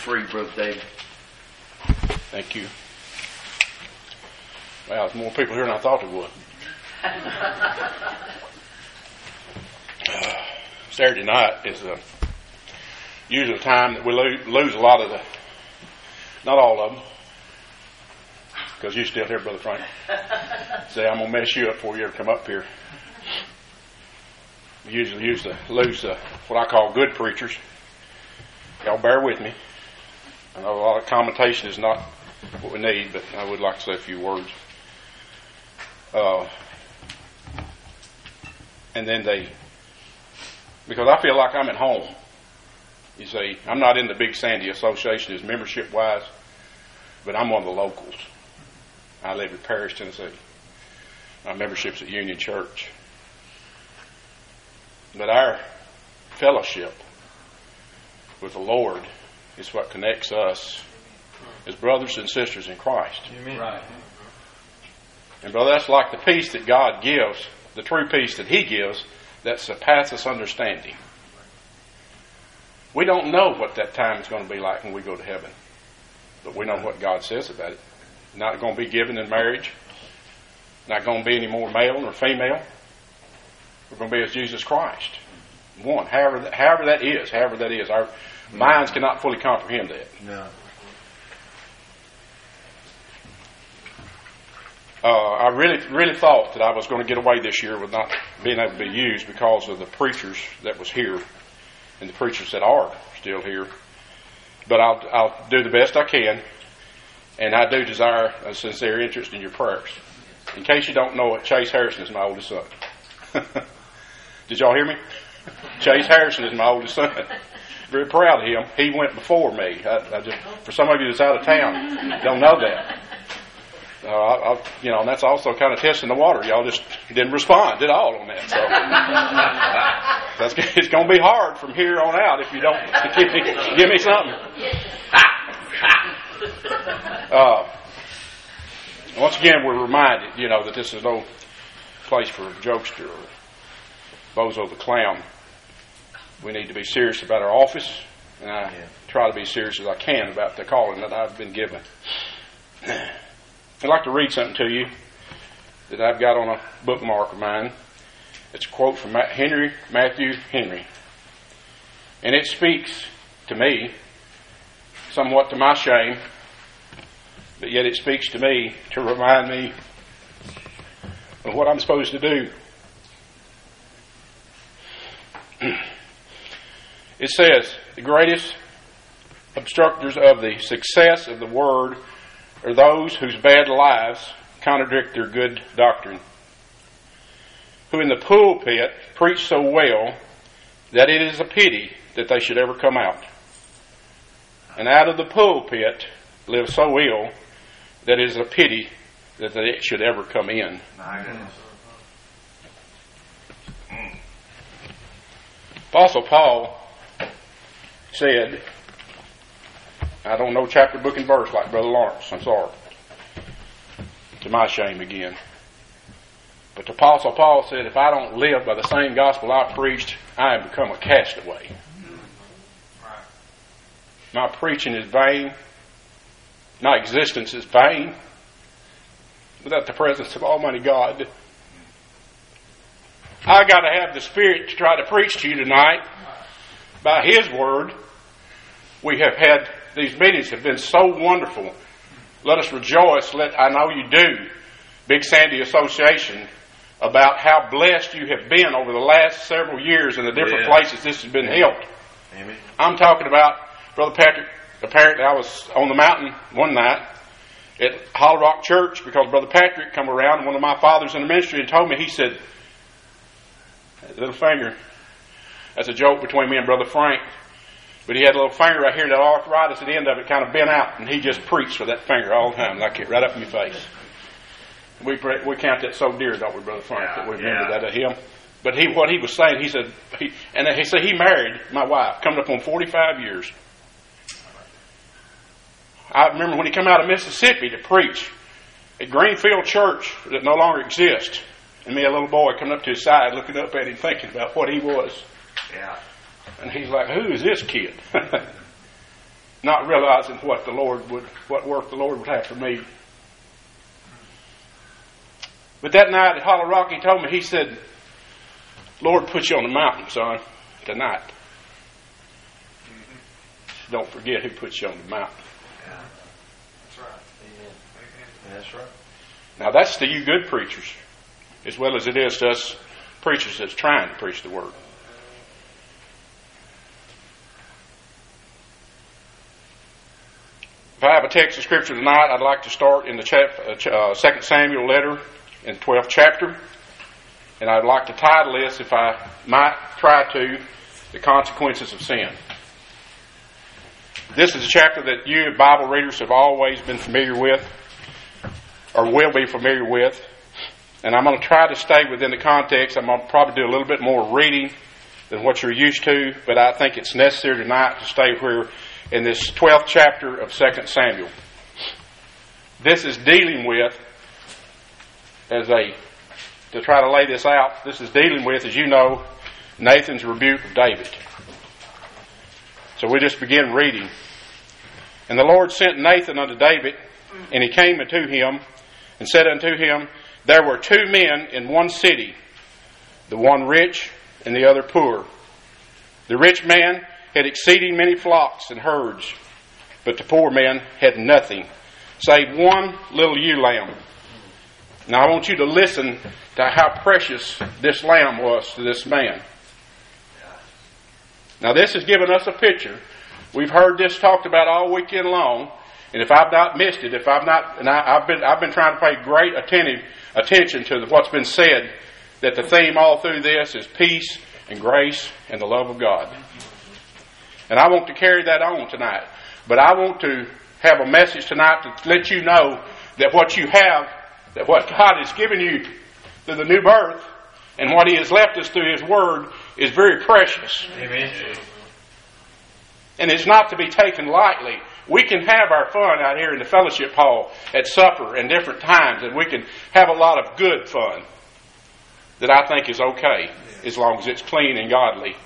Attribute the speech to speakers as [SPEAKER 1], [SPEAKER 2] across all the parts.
[SPEAKER 1] free, Brother David.
[SPEAKER 2] Thank you. Well, there's more people here than I thought there would. Saturday night is usually a time that we lose a lot of not all of them, because you're still here, Brother Frank. Say, I'm going to mess you up before you ever come up here. We usually lose what I call good preachers. Y'all bear with me. I know a lot of commentation is not what we need, but I would like to say a few words. And then because I feel like I'm at home. You see, I'm not in the Big Sandy Association as membership-wise, but I'm one of the locals. I live in Paris, Tennessee. My membership's at Union Church. But our fellowship with the Lord is what connects us as brothers and sisters in Christ.
[SPEAKER 3] Amen. Right.
[SPEAKER 2] And brother, that's like the peace that God gives, the true peace that He gives, that surpasses understanding. We don't know what that time is going to be like when we go to heaven, but we know what God says about it. Not going to be given in marriage. Not going to be any more male nor female. We're going to be as Jesus Christ. One, however that is. Our minds cannot fully comprehend that.
[SPEAKER 3] No.
[SPEAKER 2] I really thought that I was going to get away this year with not being able to be used because of the preachers that was here and the preachers that are still here. But I'll do the best I can, and I do desire a sincere interest in your prayers. In case you don't know it, Chase Harrison is my oldest son. Did y'all hear me? Chase Harrison is my oldest son. Very proud of him. He went before me. For some of you that's out of town, don't know that. And that's also kind of testing the water. Y'all just didn't respond at all on that. So it's going to be hard from here on out if you don't give me something. Once again, we're reminded, that this is no place for a jokester or Bozo the clown. We need to be serious about our office, and I try to be serious as I can about the calling that I've been given. I'd like to read something to you that I've got on a bookmark of mine. It's a quote from Matthew Henry. And it speaks to me, somewhat to my shame, but yet it speaks to me to remind me of what I'm supposed to do. It says, the greatest obstructors of the success of the Word are those whose bad lives contradict their good doctrine, who in the pulpit preach so well that it is a pity that they should ever come out, and out of the pulpit live so ill that it is a pity that they should ever come in. Apostle Paul said, I don't know chapter, book, and verse like Brother Lawrence. I'm sorry. To my shame again. But the Apostle Paul said, if I don't live by the same gospel I preached, I have become a castaway. My preaching is vain. My existence is vain without the presence of Almighty God. I got to have the Spirit to try to preach to you tonight by His Word. We have had these meetings have been so wonderful. Let us rejoice. I know you do, Big Sandy Association, about how blessed you have been over the last several years in the different places this has been held.
[SPEAKER 3] Amen.
[SPEAKER 2] I'm talking about Brother Patrick. Apparently, I was on the mountain one night at Hollow Rock Church because Brother Patrick come around, one of my fathers in the ministry, and told me, he said, little finger, that's a joke between me and Brother Frank. But he had a little finger right here, and that arthritis at the end of it kind of bent out, and he just preached with that finger all the time, like it right up in your face. We count that so dear, don't we, Brother Frank, that we remember that of him. But what he was saying, he said he married my wife, coming up on 45 years. I remember when he came out of Mississippi to preach at Greenfield Church that no longer exists, and me, a little boy, coming up to his side, looking up at him, thinking about what he was.
[SPEAKER 3] Yeah.
[SPEAKER 2] And he's like, who is this kid? not realizing what work the Lord would have for me. But that night at Hollow Rock, he told me, he said, Lord put you on the mountain, son, tonight. Don't forget who put you on the mountain.
[SPEAKER 1] Yeah. That's right. Amen. That's right.
[SPEAKER 2] Now that's to you good preachers, as well as it is to us preachers that's trying to preach the Word. If I have a text of Scripture tonight, I'd like to start in the 2 Samuel letter in the 12th chapter. And I'd like to title this, if I might try to, The Consequences of Sin. This is a chapter that you Bible readers have always been familiar with, or will be familiar with. And I'm going to try to stay within the context. I'm going to probably do a little bit more reading than what you're used to, but I think it's necessary tonight to stay here in this 12th chapter of 2 Samuel. This is dealing with, to try to lay this out, this is dealing with, as you know, Nathan's rebuke of David. So we just begin reading. And the Lord sent Nathan unto David, and he came unto him, and said unto him, There were two men in one city, the one rich and the other poor. The rich man had exceeding many flocks and herds, but the poor man had nothing, save one little ewe lamb. Now I want you to listen to how precious this lamb was to this man. Now this has given us a picture. We've heard this talked about all weekend long, and if I've not missed it, I've been trying to pay great attention to what's been said, that the theme all through this is peace and grace and the love of God. And I want to carry that on tonight. But I want to have a message tonight to let you know that what you have, that what God has given you through the new birth and what He has left us through His Word is very precious.
[SPEAKER 1] Amen.
[SPEAKER 2] And it's not to be taken lightly. We can have our fun out here in the fellowship hall at supper and different times, and we can have a lot of good fun that I think is okay as long as it's clean and godly.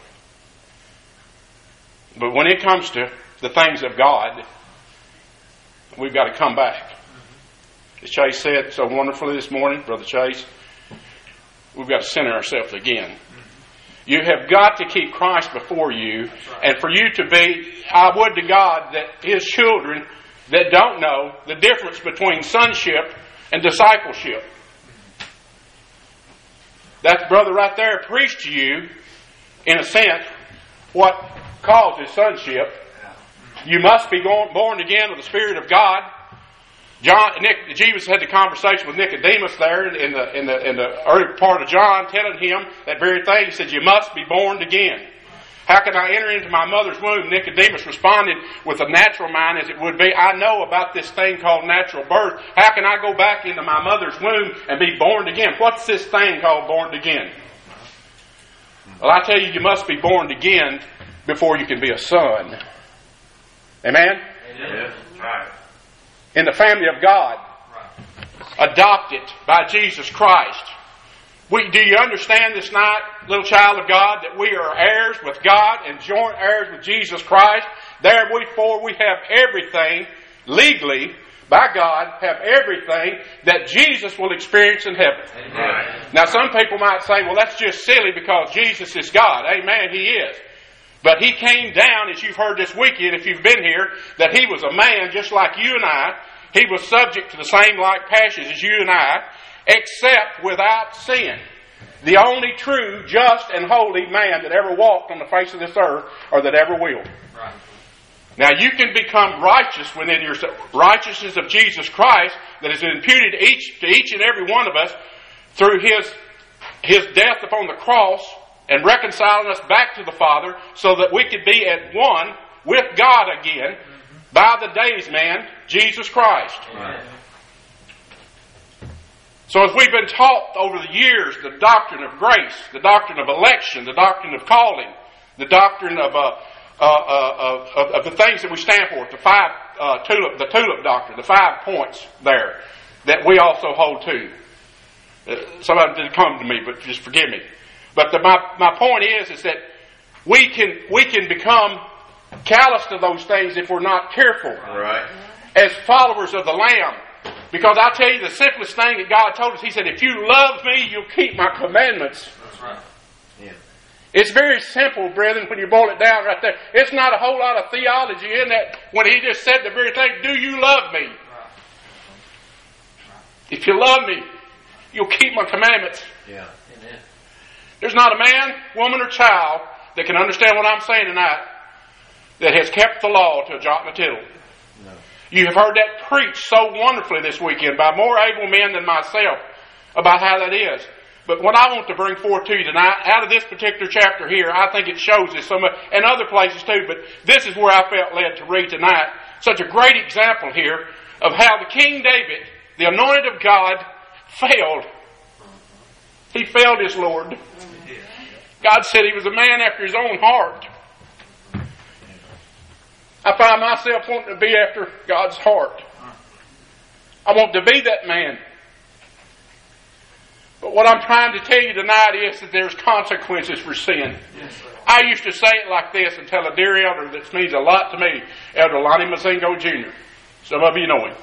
[SPEAKER 2] But when it comes to the things of God, we've got to come back. As Chase said so wonderfully this morning, Brother Chase, we've got to center ourselves again. You have got to keep Christ before you, and for you to be, I would to God that His children that don't know the difference between sonship and discipleship. That brother right there preached to you, in a sense, what causes sonship. You must be born again of the Spirit of God. Jesus had the conversation with Nicodemus there in the early part of John, telling him that very thing. He said, "You must be born again." How can I enter into my mother's womb? Nicodemus responded with a natural mind, as it would be, I know about this thing called natural birth. How can I go back into my mother's womb and be born again? What's this thing called born again? Well, I tell you, you must be born again before you can be a son. Amen?
[SPEAKER 1] Amen. Right.
[SPEAKER 2] In the family of God, adopted by Jesus Christ. Do you understand this night, little child of God, that we are heirs with God and joint heirs with Jesus Christ? Therefore, we have everything legally by God, have everything that Jesus will experience in heaven.
[SPEAKER 1] Amen.
[SPEAKER 2] Now, some people might say, well, that's just silly because Jesus is God. Amen, He is. But He came down, as you've heard this weekend, if you've been here, that He was a man just like you and I. He was subject to the same like passions as you and I, except without sin. The only true, just, and holy man that ever walked on the face of this earth, or that ever will.
[SPEAKER 1] Right.
[SPEAKER 2] Now you can become righteous within your righteousness of Jesus Christ that is imputed to each and every one of us through His death upon the cross and reconciling us back to the Father so that we could be at one with God again by the days man, Jesus Christ.
[SPEAKER 1] Amen.
[SPEAKER 2] So as we've been taught over the years, the doctrine of grace, the doctrine of election, the doctrine of calling, the doctrine of the things that we stand for, the tulip doctrine, the 5 points there that we also hold to. Some of them didn't come to me, but just forgive me. But my point is that we can become callous to those things if we're not careful.
[SPEAKER 3] Right.
[SPEAKER 2] As followers of the Lamb. Because I tell you, the simplest thing that God told us, He said, if you love me, you'll keep my commandments.
[SPEAKER 1] That's right.
[SPEAKER 3] Yeah.
[SPEAKER 2] It's very simple, brethren, when you boil it down right there. It's not a whole lot of theology in that when He just said the very thing, do you love me?
[SPEAKER 1] Right.
[SPEAKER 2] If you love me, you'll keep my commandments.
[SPEAKER 3] Yeah.
[SPEAKER 1] Amen.
[SPEAKER 2] There's not a man, woman, or child that can understand what I'm saying tonight that has kept the law to a jot and a tittle.
[SPEAKER 3] No.
[SPEAKER 2] You have heard that preached so wonderfully this weekend by more able men than myself about how that is. But what I want to bring forth to you tonight, out of this particular chapter here, I think it shows this so much, and other places too, but this is where I felt led to read tonight. Such a great example here of how the King David, the anointed of God, failed. He failed his Lord. God said he was a man after his own heart. I find myself wanting to be after God's heart. I want to be that man. But what I'm trying to tell you tonight is that there's consequences for sin. I used to say it like this and tell a dear elder that means a lot to me, Elder Lonnie Mazingo Jr. Some of you know him.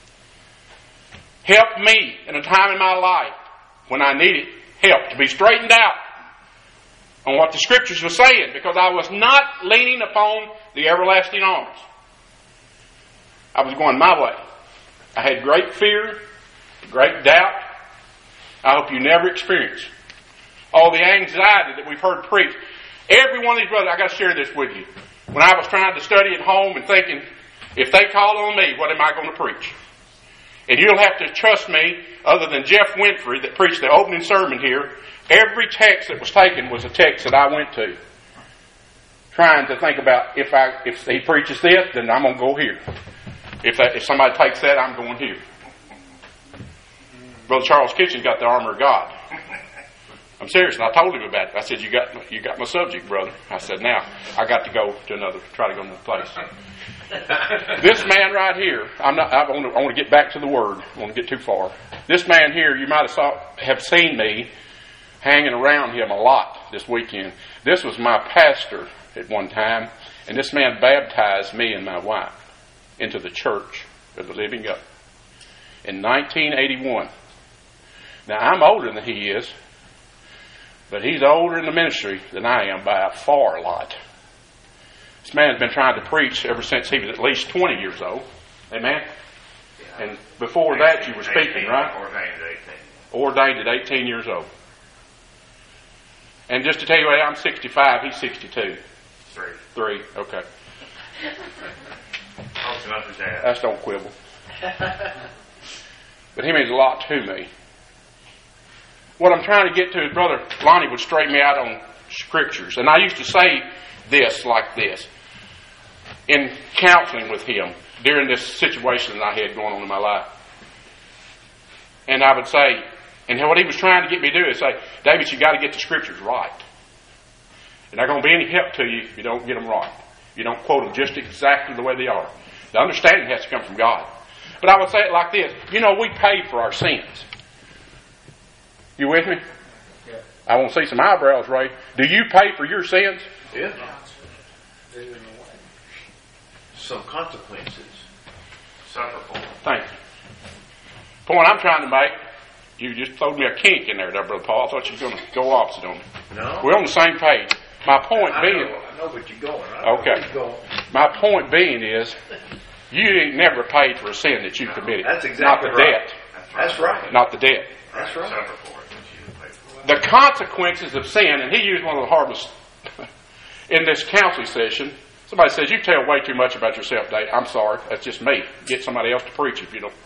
[SPEAKER 2] Help me in a time in my life when I needed help to be straightened out on what the Scriptures were saying, because I was not leaning upon the everlasting arms. I was going my way. I had great fear, great doubt. I hope you never experience all the anxiety that we've heard preached. Every one of these brothers, I got to share this with you. When I was trying to study at home and thinking, if they call on me, what am I going to preach? And you'll have to trust me, other than Jeff Winfrey that preached the opening sermon here, every text that was taken was a text that I went to. Trying to think about, if he preaches this, then I'm going to go here. If somebody takes that, I'm going here. Brother Charles Kitchen got the armor of God. I'm serious, and I told him about it. I said, you got my subject, brother. I said, now, I got to try to go to another place. This man right here, I want to get back to the Word. I want to get too far. This man here, you might have seen me hanging around him a lot this weekend. This was my pastor at one time, and this man baptized me and my wife into the Church of the Living God in 1981. Now, I'm older than he is, but he's older in the ministry than I am by a far lot. This man's been trying to preach ever since he was at least 20 years old. Amen? Yeah. And before that, you were speaking, right? Ordained at 18 years old. And just to tell you what, I'm 65, he's 62. Three, okay. That's don't quibble. But he means a lot to me. What I'm trying to get to is Brother Lonnie would straighten me out on Scriptures. And I used to say this like this in counseling with him during this situation that I had going on in my life. And I would say, and what he was trying to get me to do is say, David, you got to get the Scriptures right. They're not going to be any help to you if you don't get them right. You don't quote them just exactly the way they are. The understanding has to come from God. But I would say it like this. You know, we pay for our sins. You with me?
[SPEAKER 1] Yeah.
[SPEAKER 2] I want to see some eyebrows raised. Do you pay for your sins?
[SPEAKER 3] Yeah. Some consequences. Suffer for.
[SPEAKER 2] Thank you. Point I'm trying to make, you just told me a kink in there, Brother Paul. I thought you were going to go opposite on me.
[SPEAKER 3] No.
[SPEAKER 2] We're on the same page. My point being...
[SPEAKER 3] I know what you're going.
[SPEAKER 2] Okay. My point being is, you ain't never paid for a sin that you committed.
[SPEAKER 3] That's exactly
[SPEAKER 2] not the
[SPEAKER 3] right.
[SPEAKER 2] debt.
[SPEAKER 3] That's right.
[SPEAKER 2] Not the debt.
[SPEAKER 3] That's right.
[SPEAKER 2] The consequences of sin, and he used one of the hardest in this counseling session. Somebody says, you tell way too much about yourself, Dave. I'm sorry. That's just me. Get somebody else to preach if you don't.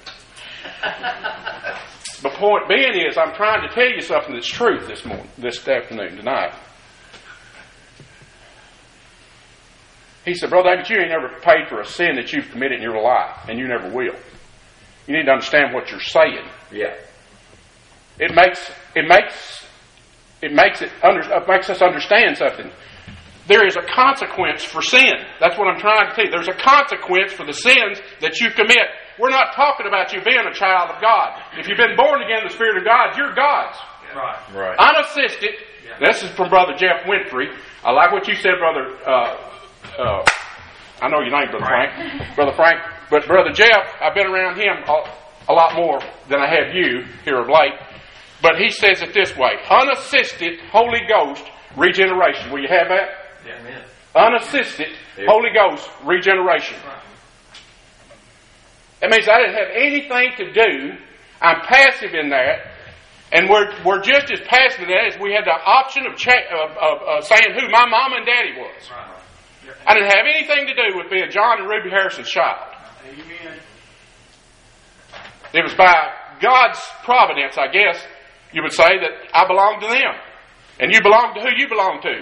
[SPEAKER 2] The point being is, I'm trying to tell you something that's truth this afternoon, tonight. He said, Brother David, you ain't never paid for a sin that you've committed in your life, and you never will. You need to understand what you're saying.
[SPEAKER 3] Yeah.
[SPEAKER 2] It makes us understand something. There is a consequence for sin. That's what I'm trying to tell you. There's a consequence for the sins that you commit. We're not talking about you being a child of God. If you've been born again in the Spirit of God, you're God's.
[SPEAKER 1] Right.
[SPEAKER 2] Unassisted. Yeah. This is from Brother Jeff Winfrey. I like what you said, Brother I know your name, Brother Frank. Brother Frank. But Brother Jeff, I've been around him a lot more than I have you here of late. But he says it this way: unassisted Holy Ghost regeneration. Will you have that?
[SPEAKER 1] Amen.
[SPEAKER 2] Unassisted Holy Ghost regeneration. That means I didn't have anything to do. I'm passive in that. And we're just as passive in that as we had the option of saying who my mom and daddy was. I didn't have anything to do with being John and Ruby Harrison's child.
[SPEAKER 1] Amen.
[SPEAKER 2] It was by God's providence, I guess, you would say, that I belonged to them. And you belong to who you belong to.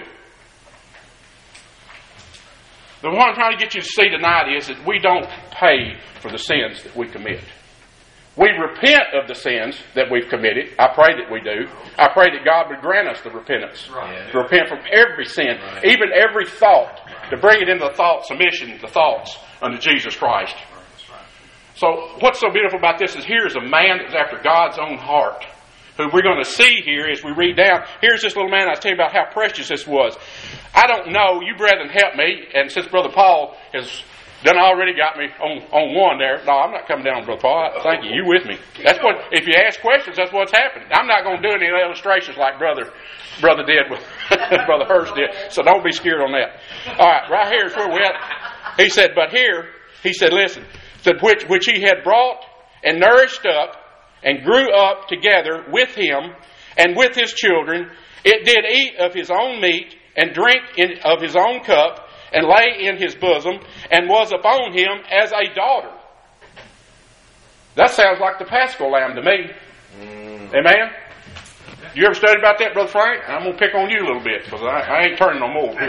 [SPEAKER 2] But what I'm trying to get you to see tonight is that we don't pay for the sins that we commit. We repent of the sins that we've committed. I pray that we do. I pray that God would grant us the repentance.
[SPEAKER 1] Right.
[SPEAKER 2] To repent from every sin, even every thought, to bring it into the thought submission, the thoughts unto Jesus Christ. So what's so beautiful about this is here's a man that's after God's own heart, who we're going to see here as we read down. Here's this little man. I was telling you about how precious this was. I don't know. You brethren help me. And since Brother Paul has done already got me on one there. No, I'm not coming down, Brother Paul. Thank you. You with me. That's what, if you ask questions, that's what's happening. I'm not going to do any illustrations like Brother did with Brother Hurst did. So don't be scared on that. All right, right here is where we're at. He said, but here, he said, listen, said which he had brought and nourished up and grew up together with him and with his children. It did eat of his own meat and drink of his own cup, and lay in his bosom, and was upon him as a daughter. That sounds like the Paschal lamb to me. Amen? You ever studied about that, Brother Frank? I'm going to pick on you a little bit, because I ain't turning no more.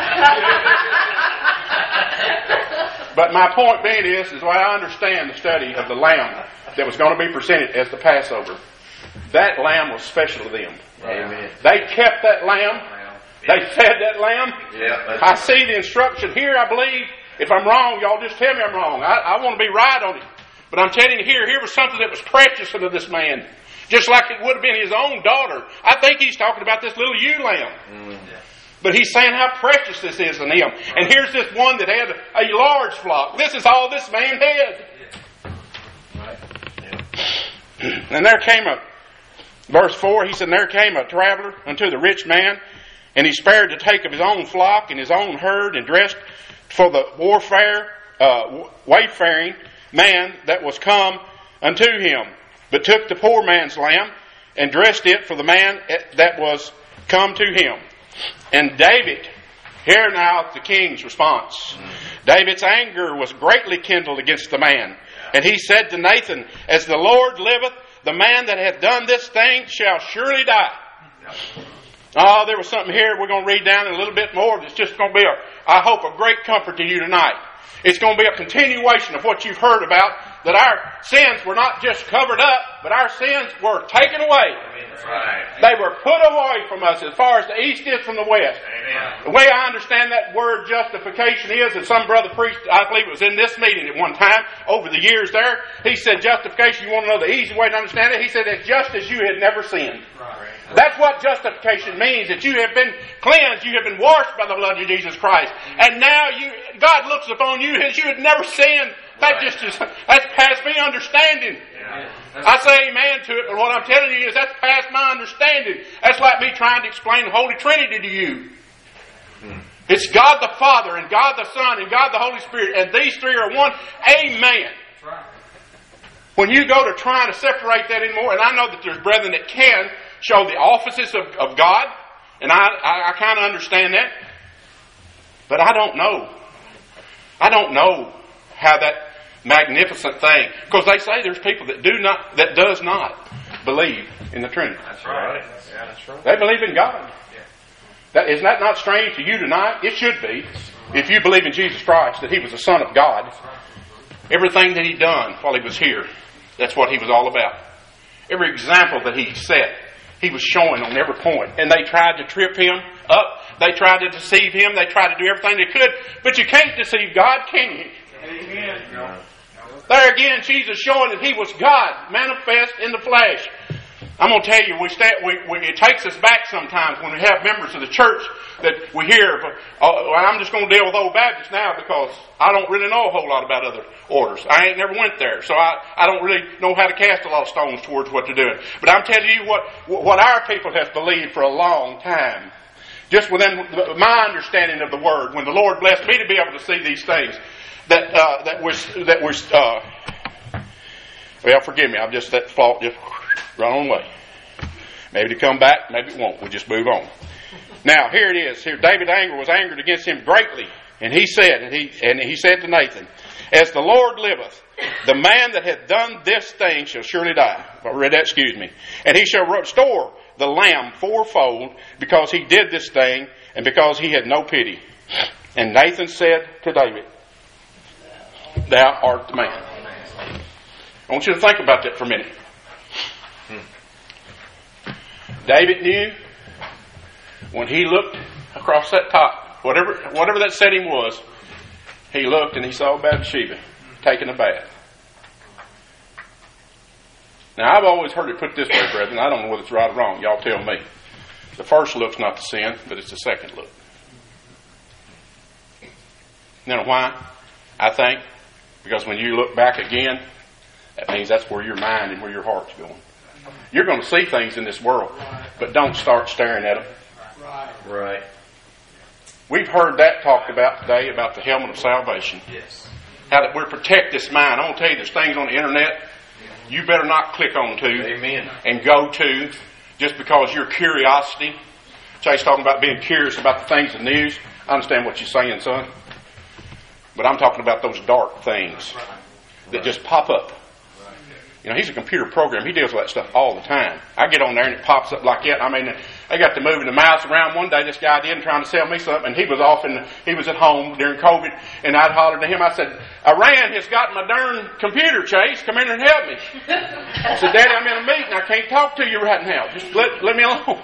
[SPEAKER 2] But my point being is why I understand the study of the lamb that was going to be presented as the Passover. That lamb was special to them.
[SPEAKER 3] Amen.
[SPEAKER 2] They kept that lamb. They fed that lamb.
[SPEAKER 3] Yeah,
[SPEAKER 2] I see the instruction here, I believe. If I'm wrong, y'all just tell me I'm wrong. I want to be right on it. But I'm telling you here was something that was precious unto this man. Just like it would have been his own daughter. I think he's talking about this little ewe lamb. But he's saying how precious this is in him. And here's this one that had a large flock. This is all this man had. And there came verse 4, he said, and there came a traveler unto the rich man, and he spared to take of his own flock and his own herd, and dressed for the wayfaring man that was come unto him, but took the poor man's lamb, and dressed it for the man that was come to him. And David, here now the king's response. David's anger was greatly kindled against the man. And he said to Nathan, as the Lord liveth, the man that hath done this thing shall surely die. Oh, there was something here we're going to read down in a little bit more that's just going to be, I hope, a great comfort to you tonight. It's going to be a continuation of what you've heard about, that our sins were not just covered up, but our sins were taken away.
[SPEAKER 3] Right.
[SPEAKER 2] They were put away from us as far as the east is from the west.
[SPEAKER 3] Amen.
[SPEAKER 2] The way I understand that word justification is, and some brother preached, I believe it was in this meeting at one time, over the years there, he said justification, you want to know the easy way to understand it? He said it's just as you had never sinned.
[SPEAKER 1] Right.
[SPEAKER 2] That's what justification means, that you have been cleansed, you have been washed by the blood of Jesus Christ. And now God looks upon you as you had never sinned. That's past me understanding.
[SPEAKER 1] Yeah.
[SPEAKER 2] I say amen to it, but what I'm telling you is that's past my understanding. That's like me trying to explain the Holy Trinity to you. It's God the Father, and God the Son, and God the Holy Spirit, and these three are one. Amen.
[SPEAKER 1] That's right.
[SPEAKER 2] When you go to trying to separate that anymore, and I know that there's brethren that can show the offices of God, and I kind of understand that, but I don't know. I don't know how that magnificent thing, because they say there's people that does not believe in the Trinity.
[SPEAKER 3] That's right. Yeah, that's right.
[SPEAKER 2] They believe in God. Isn't that not strange to you tonight? It should be, if you believe in Jesus Christ, that He was the Son of God. Everything that He done while He was here, that's what He was all about. Every example that He set, He was showing on every point. And they tried to trip Him up. They tried to deceive Him. They tried to do everything they could. But you can't deceive God, can you?
[SPEAKER 1] Amen.
[SPEAKER 2] There again, Jesus showing that He was God, manifest in the flesh. I'm going to tell you, it takes us back sometimes when we have members of the church that we hear. I'm just going to deal with Old Baptist now because I don't really know a whole lot about other orders. I ain't never went there, so I don't really know how to cast a lot of stones towards what they're doing. But I'm telling you what our people have believed for a long time. Just within my understanding of the Word, when the Lord blessed me to be able to see these things, well, forgive me, I've just that fault just run away. Maybe to come back, maybe it won't. We'll just move on. Now, here it is. Here, David was angered against him greatly, and he said to Nathan, "As the Lord liveth, the man that hath done this thing shall surely die." If I read that, excuse me. "And he shall restore the lamb fourfold, because he did this thing, and because he had no pity." And Nathan said to David, "Thou art the man." I want you to think about that for a minute. David knew when he looked across that top, whatever that setting was, he looked and he saw Bathsheba taking a bath. Now, I've always heard it put this way, brethren. I don't know whether it's right or wrong. Y'all tell me. The first look's not the sin, but it's the second look. You know why? I think because when you look back again, that means that's where your mind and where your heart's going. You're going to see things in this world, but don't start staring at them.
[SPEAKER 3] Right.
[SPEAKER 2] We've heard that talked about today, about the helmet of salvation.
[SPEAKER 1] Yes.
[SPEAKER 2] How that we protect this mind. I want to tell you, there's things on the internet you better not click on to.
[SPEAKER 3] Amen.
[SPEAKER 2] And go to just because your curiosity. Chase talking about being curious about the things in the news. I understand what you're saying, son. But I'm talking about those dark things that just pop up. You know, he's a computer programmer. He deals with that stuff all the time. I get on there and it pops up like that. I mean, they got to moving the mouse around one day. This guy did trying to sell me something, and he was at home during COVID, and I'd hollered to him. I said, "Iran has got my darn computer, Chase. Come in and help me." I said, "Daddy, I'm in a meeting. I can't talk to you right now. Just let me alone."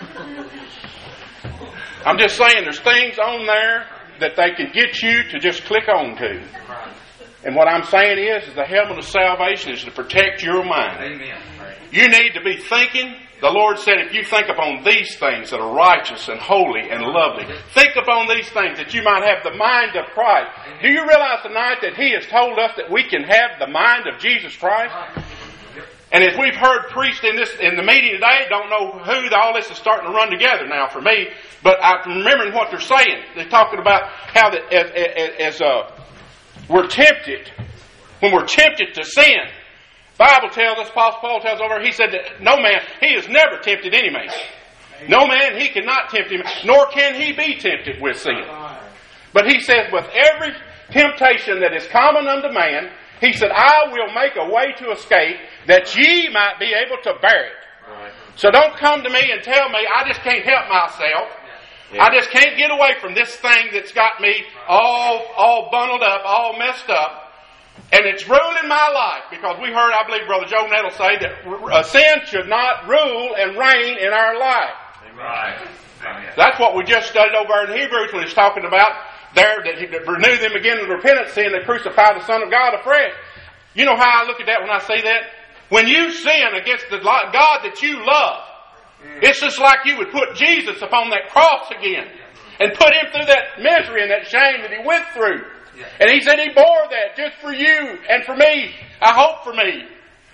[SPEAKER 2] I'm just saying, there's things on there that they can get you to just click on to. And what I'm saying is the helmet of salvation is to protect your mind.
[SPEAKER 1] Amen.
[SPEAKER 2] You need to be thinking. The Lord said, if you think upon these things that are righteous and holy and lovely, think upon these things that you might have the mind of Christ. Do you realize tonight that He has told us that we can have the mind of Jesus Christ? And as we've heard preached in the meeting today, don't know who all this is starting to run together now for me, but I'm remembering what they're saying. They're talking about how that as we're tempted, when we're tempted to sin. The Bible tells us, Apostle Paul tells over, he said that no man, he has never tempted any man. No man, he cannot tempt him, nor can he be tempted with sin. But he says, with every temptation that is common unto man, he said, I will make a way to escape, that ye might be able to bear it. Right. So don't come to me and tell me I just can't help myself. Yeah. I just can't get away from this thing that's got me all bundled up, all messed up. And it's ruling my life, because we heard, I believe, Brother Joe Nettle say that sin should not rule and reign in our life.
[SPEAKER 3] Right.
[SPEAKER 2] That's what we just studied over in Hebrews when it's talking about there that He renew them again in repentance, seeing they crucify the Son of God afresh. You know how I look at that when I say that? When you sin against the God that you love, it's just like you would put Jesus upon that cross again and put Him through that misery and that shame that He went through. And He said He bore that just for you and for me. I hope for me.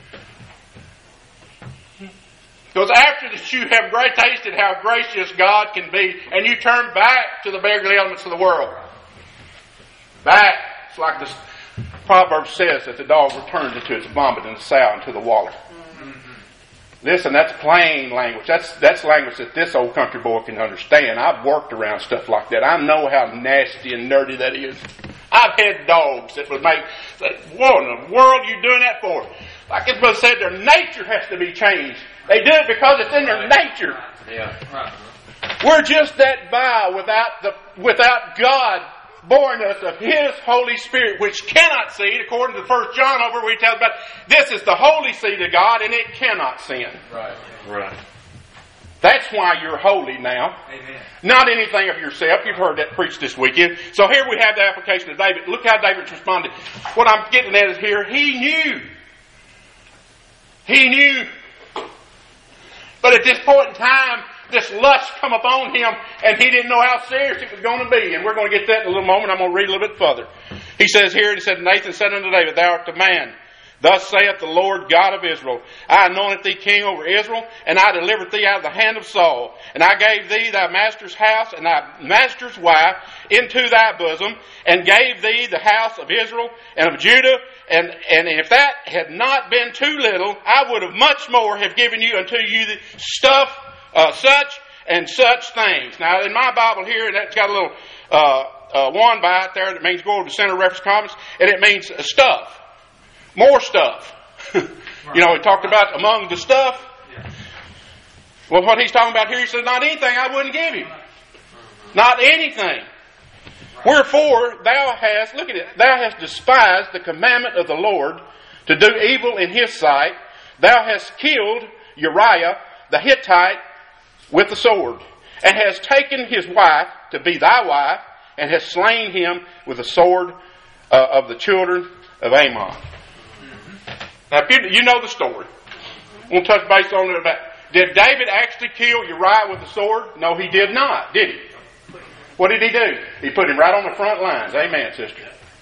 [SPEAKER 2] Because after that you have tasted how gracious God can be, and you turn back to the beggarly elements of the world. Back. It's like the Proverbs says that the dog returns into its vomit and the sow into the water. Listen, that's plain language. That's language that this old country boy can understand. I've worked around stuff like that. I know how nasty and nerdy that is. I've had dogs that would say, what in the world are you doing that for? Like his brother said, their nature has to be changed. They do it because it's in their nature.
[SPEAKER 3] Yeah.
[SPEAKER 2] We're just that vile without God born us of His Holy Spirit, which cannot sin, according to 1 John over where he tells about this is the holy seed of God, and it cannot sin.
[SPEAKER 3] Right.
[SPEAKER 2] That's why you're holy now.
[SPEAKER 1] Amen. Not
[SPEAKER 2] anything of yourself. You've heard that preached this weekend. So here we have the application of David. Look how David's responded. What I'm getting at is here, he knew But at this point in time, this lust come upon him, and he didn't know how serious it was going to be. And we're going to get that in a little moment. I'm going to read a little bit further. He says here, he said, Nathan said unto David, Thou art the man. Thus saith the Lord God of Israel, I anointed thee king over Israel, and I delivered thee out of the hand of Saul. And I gave thee thy master's house and thy master's wife into thy bosom, and gave thee the house of Israel and of Judah. And if that had not been too little, I would have much more have given you unto you the stuff, such and such things. Now, in my Bible here, and that's got a little one by it there that means go over to Center Reference Comments, and it means stuff. More stuff. You know, he talked about among the stuff. Well, what he's talking about here, he says, not anything I wouldn't give you. Not anything. Wherefore, thou hast, look at it, thou hast despised the commandment of the Lord to do evil in his sight. Thou hast killed Uriah the Hittite with the sword, and hast taken his wife to be thy wife, and hast slain him with the sword of the children of Ammon. Now, if you know the story. We'll touch base on it about. Did David actually kill Uriah with the sword? No, he did not, did he? What did he do? He put him right on the front lines. Amen, sister.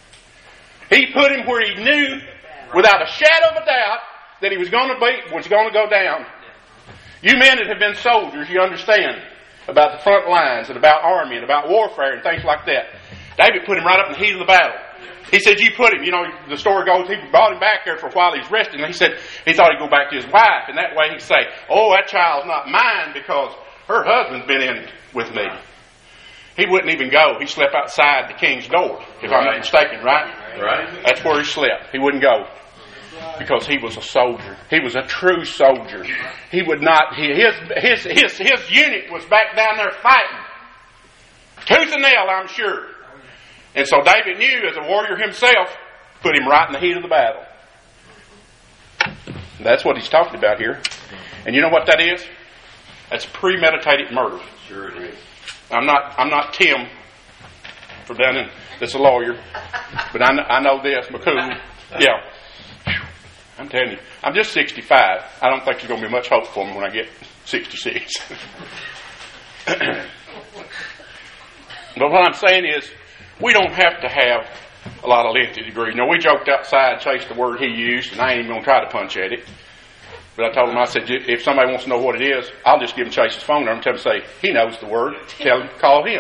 [SPEAKER 2] He put him where he knew, without a shadow of a doubt, that he was going to go down. You men that have been soldiers, you understand about the front lines and about army and about warfare and things like that. David put him right up in the heat of the battle. He said, you put him, you know, the story goes, he brought him back there for a while, he's resting, and he said, he thought he'd go back to his wife, and that way he'd say, oh, that child's not mine because her husband's been in with me. He wouldn't even go. He slept outside the king's door, if I'm not mistaken, right?
[SPEAKER 3] Right.
[SPEAKER 2] That's where he slept. He wouldn't go because he was a soldier. He was a true soldier. He would not, his unit was back down there fighting. Tooth and nail, I'm sure. And so David knew, as a warrior himself, put him right in the heat of the battle. That's what he's talking about here. And you know what that is? That's premeditated murder.
[SPEAKER 3] Sure it is.
[SPEAKER 2] I'm not Tim from down in, that's a lawyer, but I know this. McCool. Yeah. I'm telling you, I'm just 65. I don't think there's going to be much hope for me when I get 66. But what I'm saying is, we don't have to have a lot of lengthy degrees. You know, we joked outside, chased the word he used, and I ain't even going to try to punch at it. But I told him, I said, if somebody wants to know what it is, I'll just give him Chase's phone number and tell him, say, he knows the word. Tell him, call him.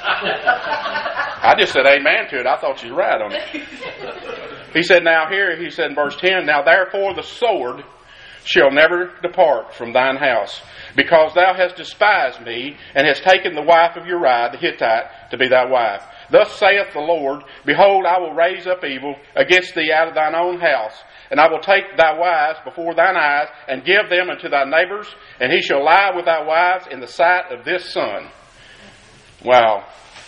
[SPEAKER 2] I just said amen to it. I thought you was right on it. He said, now here, he said in verse 10, now therefore the sword shall never depart from thine house, because thou hast despised me, and hast taken the wife of Uriah the Hittite to be thy wife. Thus saith the Lord, behold, I will raise up evil against thee out of thine own house, and I will take thy wives before thine eyes, and give them unto thy neighbors, and he shall lie with thy wives in the sight of this sun. Wow.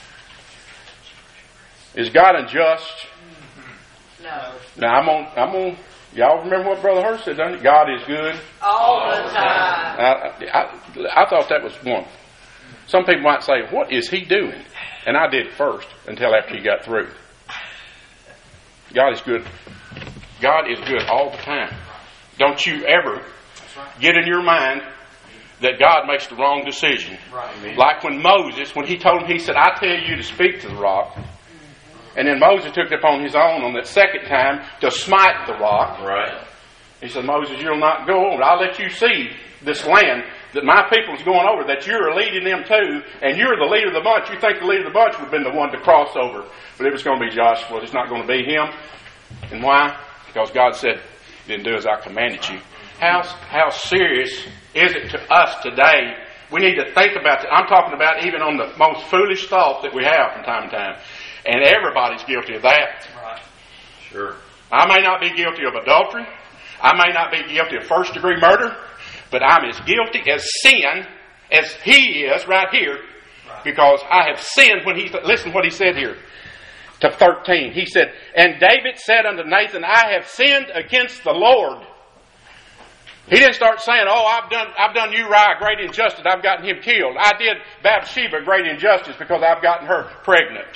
[SPEAKER 2] Is God unjust?
[SPEAKER 4] No.
[SPEAKER 2] Now I'm on. Y'all remember what Brother Hurst said, don't you? God is good
[SPEAKER 4] All the time.
[SPEAKER 2] I thought that was one. Some people might say, what is he doing? And I did first until after he got through. God is good. God is good all the time. Don't you ever get in your mind that God makes the wrong decision.
[SPEAKER 1] Right.
[SPEAKER 2] Like when Moses, when he told him, he said, I tell you to speak to the rock. And then Moses took it upon his own on that second time to smite the rock.
[SPEAKER 3] Right.
[SPEAKER 2] He said, Moses, you'll not go over. I'll let you see this land that my people is going over, that you're leading them to, and you're the leader of the bunch. You think the leader of the bunch would have been the one to cross over. But it was going to be Joshua. It's not going to be him. And why? Because God said, you didn't do as I commanded you. How serious is it to us today? We need to think about that. I'm talking about even on the most foolish thought that we have from time to time. And everybody's guilty of that.
[SPEAKER 1] Right.
[SPEAKER 3] Sure.
[SPEAKER 2] I may not be guilty of adultery. I may not be guilty of first-degree murder. But I'm as guilty as sin as he is right here.
[SPEAKER 1] Right.
[SPEAKER 2] Because I have sinned when he... Listen what he said here. To 13. He said, and David said unto Nathan, I have sinned against the Lord. He didn't start saying, oh, I've done Uriah great injustice. I've gotten him killed. I did Bathsheba great injustice because I've gotten her pregnant.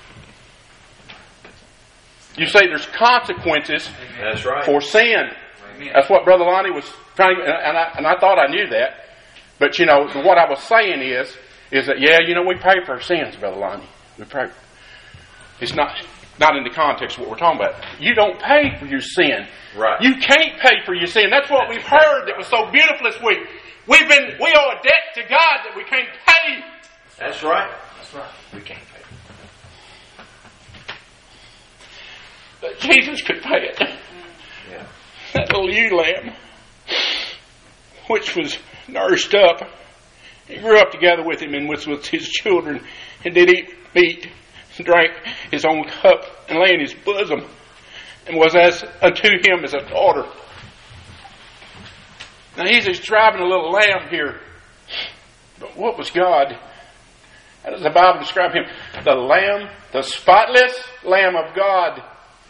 [SPEAKER 2] You see, there's consequences
[SPEAKER 3] That's right.
[SPEAKER 2] for sin.
[SPEAKER 1] Amen.
[SPEAKER 2] That's what Brother Lonnie was trying, and I thought I knew that. But, what I was saying is that, we pray for our sins, Brother Lonnie. We pray. It's not in the context of what we're talking about. You don't pay for your sin.
[SPEAKER 3] Right.
[SPEAKER 2] You can't pay for your sin. That's what we've heard that was so beautiful this week. We owe a debt to God that we can't pay.
[SPEAKER 3] That's right.
[SPEAKER 1] That's right.
[SPEAKER 2] We can't pay. But Jesus could pay it.
[SPEAKER 3] Yeah.
[SPEAKER 2] That little ewe lamb, which was nursed up, he grew up together with him and with his children, and did eat meat, and drank his own cup, and lay in his bosom, and was as unto him as a daughter. Now he's describing a little lamb here, but what was God? How does the Bible describe him? The lamb, the spotless Lamb of God,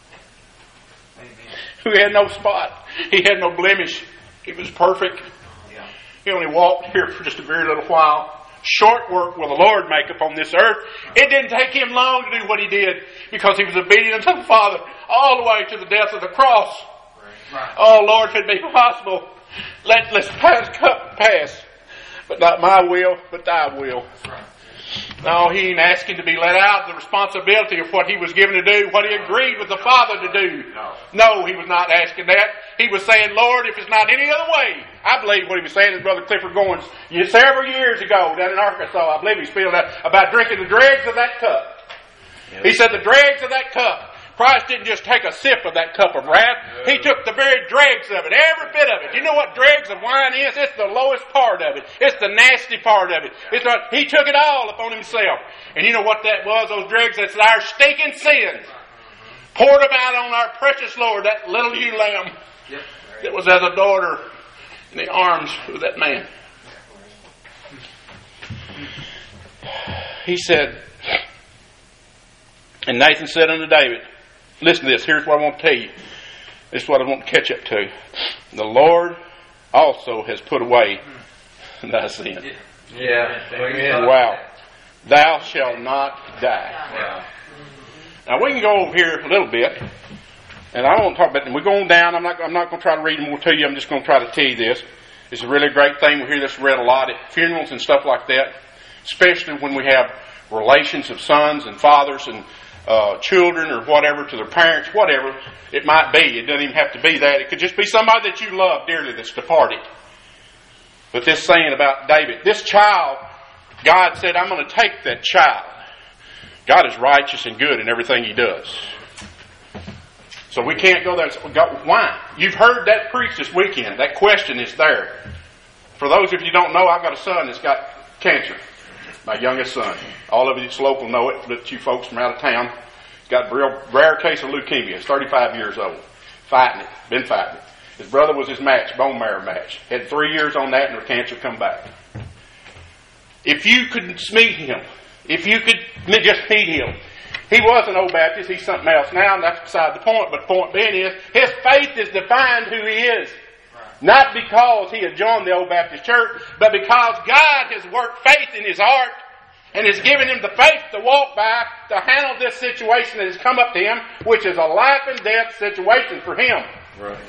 [SPEAKER 2] who had no spot. He had no blemish. He was perfect.
[SPEAKER 1] Yeah.
[SPEAKER 2] He only walked here for just a very little while. Short work will the Lord make upon this earth. It didn't take him long to do what he did because he was obedient unto the Father all the way to the death of the cross.
[SPEAKER 1] Right.
[SPEAKER 2] Oh, Lord, if it be possible, let this cup pass. But not my will, but thy will.
[SPEAKER 1] Right.
[SPEAKER 2] No, he ain't asking to be let out of the responsibility of what he was given to do, what he agreed with the Father to do. No, he was not asking that. He was saying, Lord, if it's not any other way. I believe what he was saying is Brother Clifford Goins several years ago down in Arkansas. I believe he spilled out about drinking the dregs of that cup.
[SPEAKER 3] Yep.
[SPEAKER 2] He said the dregs of that cup. Christ didn't just take a sip of that cup of wrath. He took the very dregs of it, every bit of it. You know what dregs of wine is? It's the lowest part of it. It's the nasty part of it. He took it all upon himself. And you know what that was? Those dregs, that's our stinking sins. Poured them out on our precious Lord, that little ewe lamb that was as a daughter in the arms of that man. He said, and Nathan said unto David, listen to this. Here's what I want to tell you. This is what I want to catch up to. The Lord also has put away thy sin.
[SPEAKER 3] Yeah. Amen.
[SPEAKER 2] Wow. Thou shalt not die.
[SPEAKER 3] Yeah.
[SPEAKER 2] Now we can go over here a little bit, and I won't talk about it. We're going down. I'm not going to try to read more to you. I'm just going to try to tell you this. It's a really great thing. We hear this read a lot at funerals and stuff like that, especially when we have relations of sons and fathers and children or whatever to their parents, whatever it might be. It doesn't even have to be that. It could just be somebody that you love dearly that's departed. But this saying about David, this child, God said, I'm going to take that child. God is righteous and good in everything He does. So we can't go there. Why? You've heard that preached this weekend. That question is there. For those of you who don't know, I've got a son that's got cancer. My youngest son. All of you that's local know it, but you folks from out of town. He's got a real rare case of leukemia. He's 35 years old. Fighting it. Been fighting it. His brother was his match, bone marrow match. Had 3 years on that and the cancer come back. If you could meet him, if you could just meet him, he was an old Baptist, he's something else now, and that's beside the point, but the point being is, his faith is defined who he is. Not because he had joined the old Baptist church, but because God has worked faith in his heart and has given him the faith to walk by to handle this situation that has come up to him, which is a life and death situation for him.
[SPEAKER 3] Right.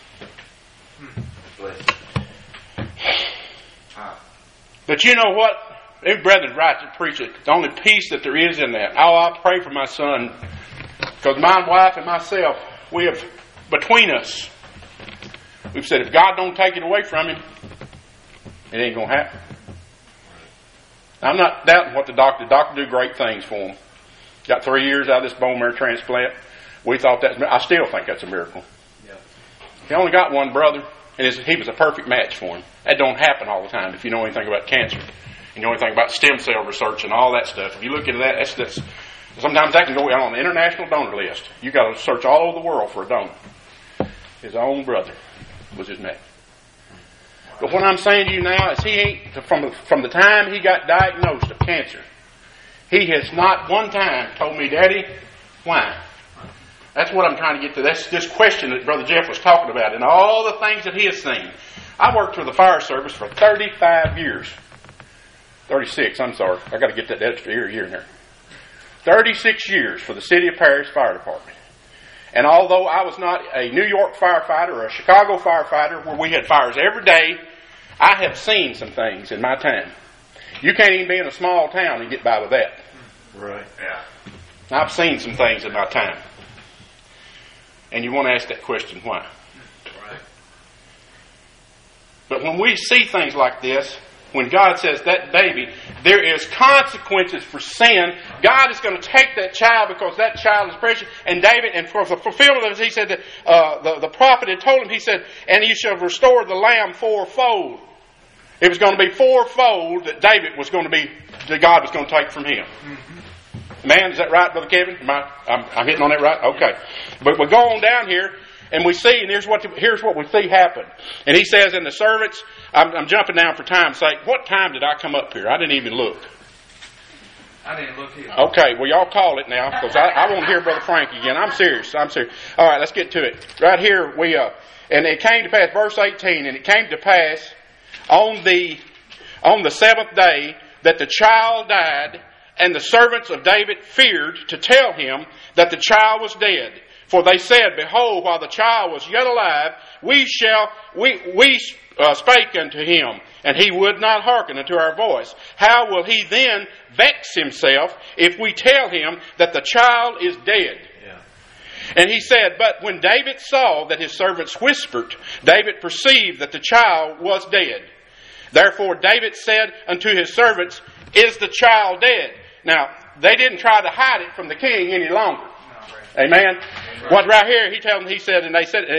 [SPEAKER 2] But you know what? Every brother's right to preach it. The only peace that there is in that. Oh, I pray for my son. Because my wife and myself, we have, between us, we've said if God don't take it away from him, it ain't going to happen. I'm not doubting what the doctor do great things for him. Got 3 years out of this bone marrow transplant. We thought I still think that's a miracle. Yeah. He only got one brother, and he was a perfect match for him. That don't happen all the time if you know anything about cancer. You know anything about stem cell research and all that stuff. If you look into that, that's sometimes that can go out on the international donor list. You got to search all over the world for a donor. His own brother was his match. But what I'm saying to you now is he ain't, from the time he got diagnosed of cancer, he has not one time told me, Daddy, why? That's what I'm trying to get to. That's this question that Brother Jeff was talking about and all the things that he has seen. I worked for the fire service for 35 years. 36, I'm sorry. I got to get that extra year in there. 36 years for the City of Paris Fire Department. And although I was not a New York firefighter or a Chicago firefighter where we had fires every day, I have seen some things in my time. You can't even be in a small town and get by with that.
[SPEAKER 3] Right.
[SPEAKER 1] Yeah.
[SPEAKER 2] I've seen some things in my time. And you want to ask that question, why?
[SPEAKER 1] Right.
[SPEAKER 2] But when we see things like this, when God says that baby, there is consequences for sin. God is going to take that child because that child is precious. And David, and for the fulfillment of this, he said that the prophet had told him, he said, and you shall restore the lamb fourfold. It was going to be fourfold that David was going to be, that God was going to take from him. Man, is that right, Brother Kevin? I'm hitting on that right? Okay. But we go on down here, and we see, and here's what we see happen. And he says, and the servants, I'm jumping down for time's sake. What time did I come up here? I didn't even look.
[SPEAKER 1] I didn't look either.
[SPEAKER 2] Okay, well, y'all call it now, because I want to hear Brother Frank again. I'm serious. All right, let's get to it. Right here, and it came to pass, verse 18, and it came to pass on the seventh day that the child died, and the servants of David feared to tell him that the child was dead. For they said, behold, while the child was yet alive, we spake unto him, and he would not hearken unto our voice. How will he then vex himself if we tell him that the child is dead?
[SPEAKER 3] Yeah.
[SPEAKER 2] And he said, but when David saw that his servants whispered, David perceived that the child was dead. Therefore David said unto his servants, is the child dead? Now, they didn't try to hide it from the king any longer. Amen. What right here he told them, he said, and they said,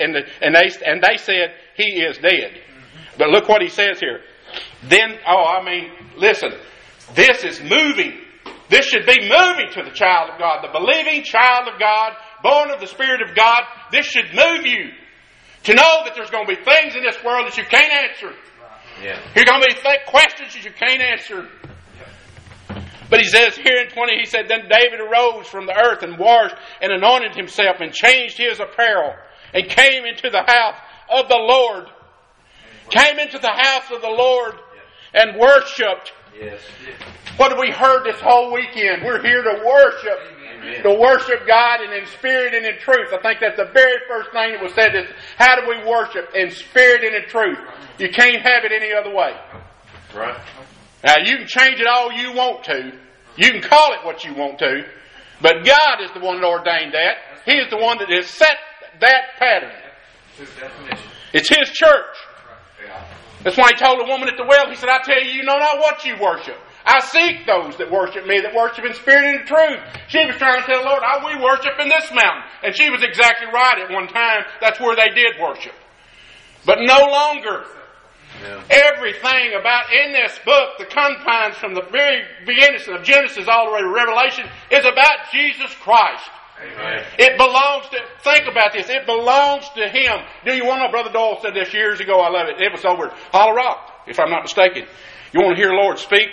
[SPEAKER 2] he is dead. But look what he says here. Then, listen, this is moving. This should be moving to the child of God, the believing child of God, born of the Spirit of God. This should move you to know that there's going to be things in this world that you can't answer.
[SPEAKER 3] Yeah.
[SPEAKER 2] There's going to be questions that you can't answer. But he says here in 20, he said, then David arose from the earth and washed and anointed himself and changed his apparel and came into the house of the Lord. Came into the house of the Lord and worshipped.
[SPEAKER 3] Yes.
[SPEAKER 2] What have we heard this whole weekend? We're here to worship.
[SPEAKER 3] Amen.
[SPEAKER 2] To worship God and in spirit and in truth. I think that's the very first thing that was said is, how do we worship? In spirit and in truth. You can't have it any other way.
[SPEAKER 3] Right.
[SPEAKER 2] Now, you can change it all you want to. You can call it what you want to. But God is the one that ordained that. He is the one that has set that pattern. It's His church. That's why He told the woman at the well, He said, I tell you, you know not what you worship. I seek those that worship me, that worship in spirit and in truth. She was trying to tell the Lord, we worship in this mountain. And she was exactly right at one time. That's where they did worship. But no longer.
[SPEAKER 3] Yeah.
[SPEAKER 2] Everything about in this book, the confines from the very beginning of Genesis all the way to Revelation, is about Jesus Christ.
[SPEAKER 3] Amen.
[SPEAKER 2] It belongs to, think about this, it belongs to Him. Do you want to know, Brother Doyle said this years ago, I love it. It was over at Hollow Rock, if I'm not mistaken. You want to hear the Lord speak?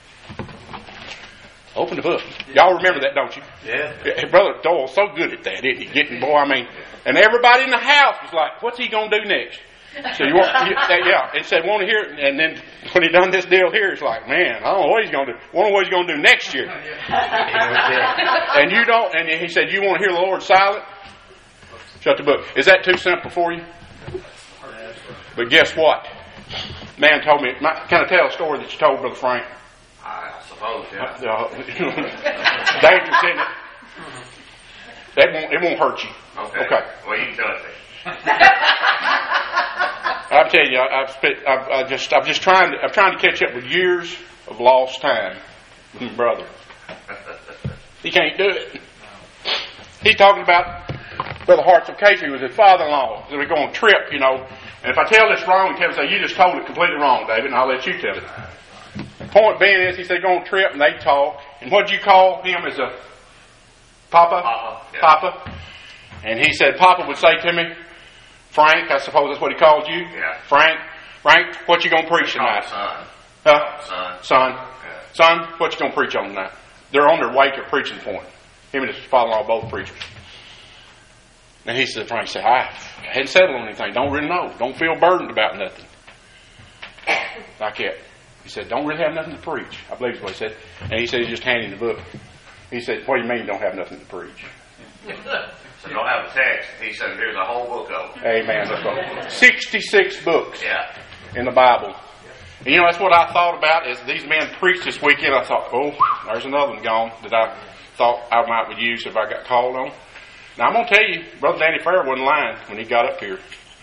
[SPEAKER 2] Open the book. Y'all remember that, don't you?
[SPEAKER 3] Yeah.
[SPEAKER 2] Brother Doyle's so good at that, isn't he? And everybody in the house was like, what's he going to do next? So and said, want to hear it? And then when he done this deal here, it's like, man, I don't know what he's going to do. Wonder what he's going to do next year. And you don't. And he said, you want to hear the Lord silent? Shut the book. Is that too simple for you? But guess what? Man told me. Can I tell a story that you told Brother Frank?
[SPEAKER 3] I suppose, yeah.
[SPEAKER 2] Dangerous, isn't it? It won't hurt you.
[SPEAKER 3] Okay. Well, you can tell it then.
[SPEAKER 2] I'm telling you, I'm just trying to catch up with years of lost time, brother. He can't do it. He's talking about Brother Hartzell Casey was his father-in-law. They were going on a trip, And if I tell this wrong, Kevin say, you just told it completely wrong, David, and I'll let you tell it. The point being is, he said, go on a trip, and they talk. And what did you call him as a Papa?
[SPEAKER 3] Yeah.
[SPEAKER 2] Papa. And he said, Papa would say to me, Frank, I suppose that's what he called you?
[SPEAKER 3] Yeah.
[SPEAKER 2] Frank, what you going to preach tonight?
[SPEAKER 3] Son.
[SPEAKER 2] Huh? Son.
[SPEAKER 3] Yeah.
[SPEAKER 2] Son, what you going to preach on tonight? They're on their way to a preaching point. Him and his father-in-law both preachers. And he said, Frank said, I hadn't settled on anything. Don't really know. Don't feel burdened about nothing. Like that. He said, don't really have nothing to preach. I believe is what he said. And he said, he's just handing the book. He said, what do you mean you don't have nothing to preach?
[SPEAKER 3] So don't have a text. He said, here's a whole book of them.
[SPEAKER 2] Amen. That's right. 66 books
[SPEAKER 3] Yeah.
[SPEAKER 2] in the Bible. And that's what I thought about as these men preached this weekend. I thought, oh, there's another one gone that I thought I might would use if I got called on. Now I'm going to tell you, Brother Danny Farrell wasn't lying when he got up here.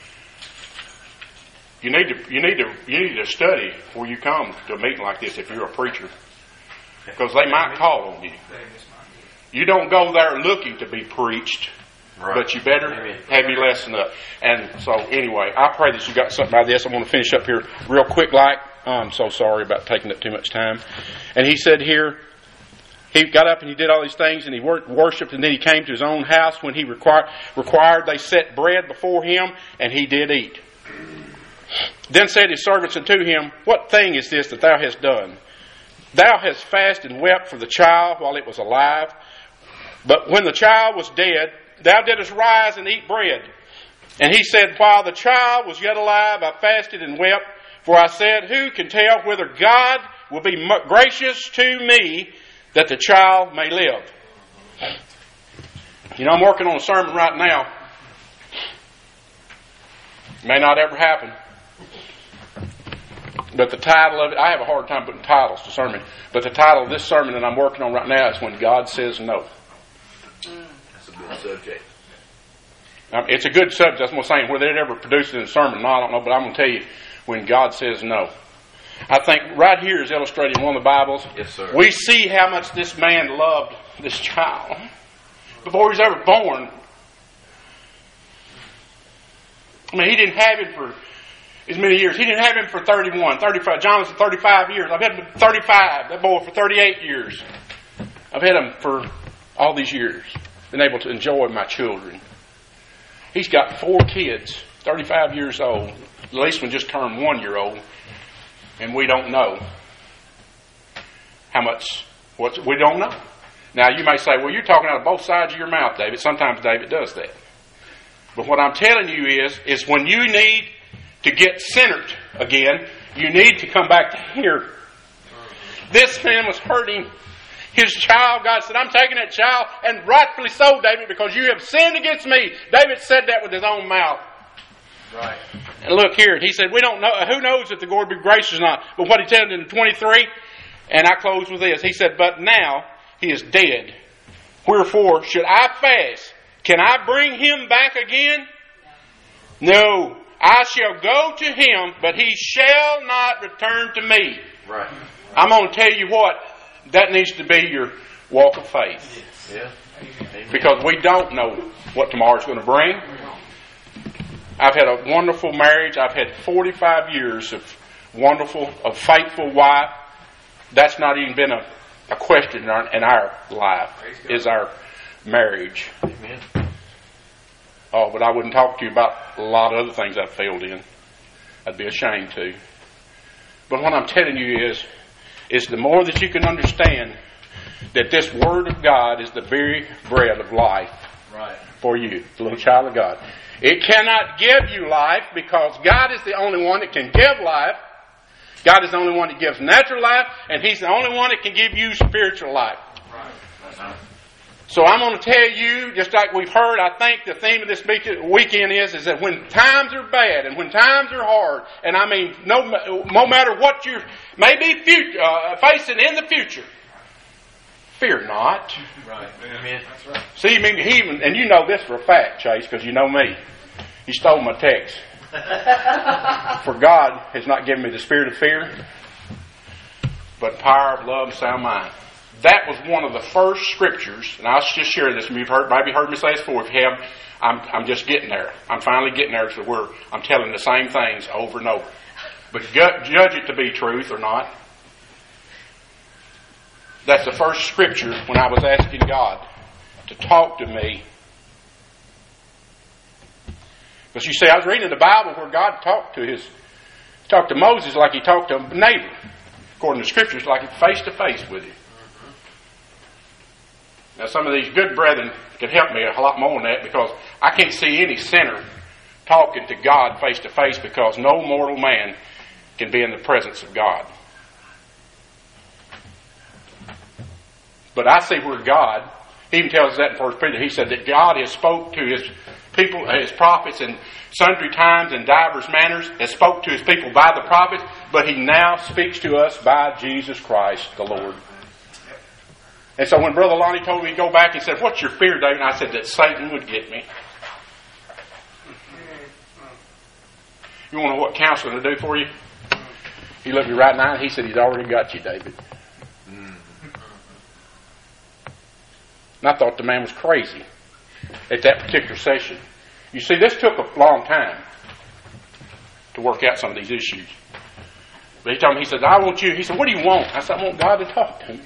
[SPEAKER 2] You need to study before you come to a meeting like this if you're a preacher, because they might call on you. You don't go there looking to be preached, but you better have your lesson up. And so anyway, I pray that you got something out of this. I want to finish up here real quick. I'm so sorry about taking up too much time. And he said here, he got up and he did all these things and he worshipped, and then he came to his own house when he required they set bread before him, and he did eat. Then said his servants unto him, What thing is this that thou hast done? Thou hast fasted and wept for the child while it was alive. But when the child was dead, thou didst rise and eat bread. And he said, While the child was yet alive, I fasted and wept. For I said, Who can tell whether God will be gracious to me that the child may live? I'm working on a sermon right now. It may not ever happen. But the title of it, I have a hard time putting titles to sermon. But the title of this sermon that I'm working on right now is When God Says No.
[SPEAKER 3] That's a good subject.
[SPEAKER 2] It's a good subject. That's what I'm saying. Whether it ever produced in a sermon, no, I don't know. But I'm going to tell you, when God says no. I think right here is illustrated in one of the Bibles.
[SPEAKER 3] Yes, sir.
[SPEAKER 2] We see how much this man loved this child before he was ever born. He didn't have him for as many years. He didn't have him for 31, 35. John was 35 years. I've had him for 35. That boy for 38 years. I've had him for all these years. Been able to enjoy my children. He's got 4 kids, 35 years old. At least one just turned 1 year old. And we don't know how much, we don't know. Now you may say, well, you're talking out of both sides of your mouth, David. Sometimes David does that. But what I'm telling you is when you need to get centered again, you need to come back to here. This man was hurting his child. God said, I'm taking that child, and rightfully so, David, because you have sinned against me. David said that with his own mouth.
[SPEAKER 3] Right.
[SPEAKER 2] And look here, he said, we don't know, who knows if the Lord be gracious or not. But what he said in 23, and I close with this, he said, but now he is dead. Wherefore should I fast? Can I bring him back again? No. I shall go to him, but he shall not return to me.
[SPEAKER 3] Right.
[SPEAKER 2] I'm going to tell you what, that needs to be your walk of faith.
[SPEAKER 3] Yeah.
[SPEAKER 2] Because we don't know what tomorrow's going to bring. I've had a wonderful marriage. I've had 45 years of faithful wife. That's not even been a question in our life, is our marriage.
[SPEAKER 3] Amen.
[SPEAKER 2] Oh, but I wouldn't talk to you about a lot of other things I've failed in. I'd be ashamed to. But what I'm telling you is the more that you can understand that this Word of God is the very bread of life for you, the little child of God. It cannot give you life because God is the only one that can give life. God is the only one that gives natural life, and He's the only one that can give you spiritual life. So I'm going to tell you, just like we've heard, I think the theme of this weekend is that when times are bad and when times are hard, and I mean no matter what you may be facing in the future, fear not.
[SPEAKER 3] Right. Amen. That's right.
[SPEAKER 2] See, and you know this for a fact, Chase, because you know me. You stole my text. For God has not given me the spirit of fear, but power of love and sound mind. That was one of the first scriptures, and I'll just share this. You've maybe heard me say this before. If you haven't, I'm just getting there. I'm finally getting there to where I'm telling the same things over and over. But judge it to be truth or not. That's the first scripture when I was asking God to talk to me. Because you see, I was reading the Bible where God talked to Moses like He talked to a neighbor. According to scriptures, like face to face with him. Now, some of these good brethren can help me a lot more than that, because I can't see any sinner talking to God face to face, because no mortal man can be in the presence of God. But I see where God He even tells us that in 1 Peter. He said that God has spoke to His people, His prophets in sundry times and divers manners, has spoke to His people by the prophets, but He now speaks to us by Jesus Christ the Lord. And so when Brother Lonnie told me to go back, he said, "What's your fear, David?" And I said, "That Satan would get me." You want to know what counseling will do for you? He looked me right in the eye and he said, "He's already got you, David." And I thought the man was crazy at that particular session. You see, this took a long time to work out some of these issues. But he told me, he said, "I want you." He said, "What do you want?" I said, "I want God to talk to me."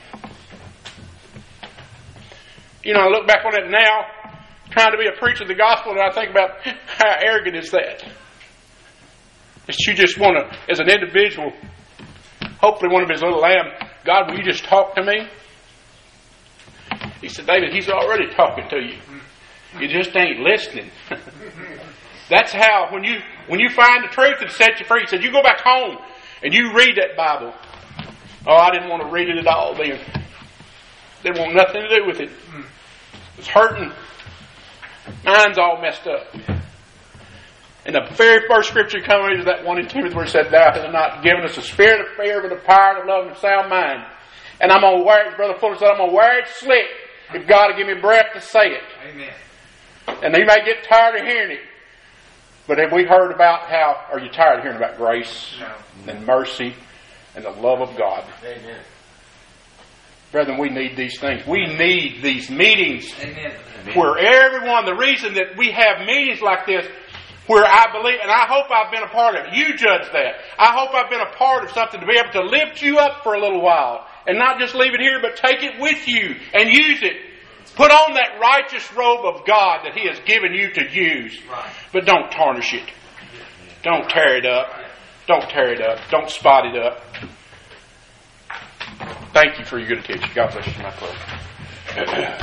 [SPEAKER 2] You know, I look back on it now, trying to be a preacher of the gospel, and I think about how arrogant is that. That you just want to, as an individual, hopefully one of His little lamb, "God, will you just talk to me?" He said, "David, He's already talking to you. You just ain't listening." That's how, when you find the truth and set you free, He said, "You go back home and you read that Bible." Oh, I didn't want to read it at all then. Didn't want nothing to do with it. It's hurting. Mine's all messed up. And the very first scripture coming is that one in Timothy where it said, "Thou hast not given us a spirit of fear, but of power, of love, and of sound mind." And I'm going to wear it, Brother Fuller said, "I'm going to wear it slick if God will give me breath to say it."
[SPEAKER 1] Amen.
[SPEAKER 2] And He may get tired of hearing it. But have we heard about how, are you tired of hearing about grace and mercy and the love of God?
[SPEAKER 1] Amen.
[SPEAKER 2] Brethren, we need these things. We need these meetings.
[SPEAKER 1] Amen.
[SPEAKER 2] Where everyone, the reason that we have meetings like this, where I believe, and I hope I've been a part of it. You judge that. I hope I've been a part of something to be able to lift you up for a little while. And not just leave it here, but take it with you and use it. Put on that righteous robe of God that He has given you to use. But don't tarnish it. Don't tear it up. Don't tear it up. Don't spot it up. Thank you for your good attention. God bless you, my brother.